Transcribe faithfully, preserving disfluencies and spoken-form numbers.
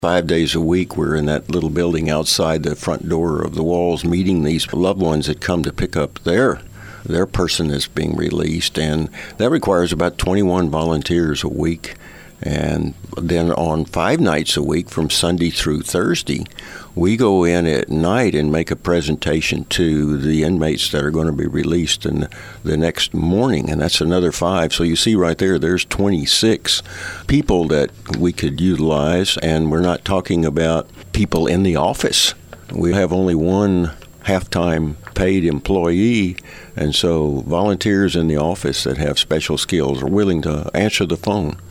Five days a week, we're in that little building outside the front door of the walls meeting these loved ones that come to pick up their their person that's being released, and that requires about twenty-one volunteers a week. And then on five nights a week, from Sunday through Thursday, we go in at night and make a presentation to the inmates that are going to be released in the next morning, and that's another five. So you see right there, there's twenty-six people that we could utilize, and we're not talking about people in the office. We have only one half-time paid employee, and so volunteers in the office that have special skills are willing to answer the phone.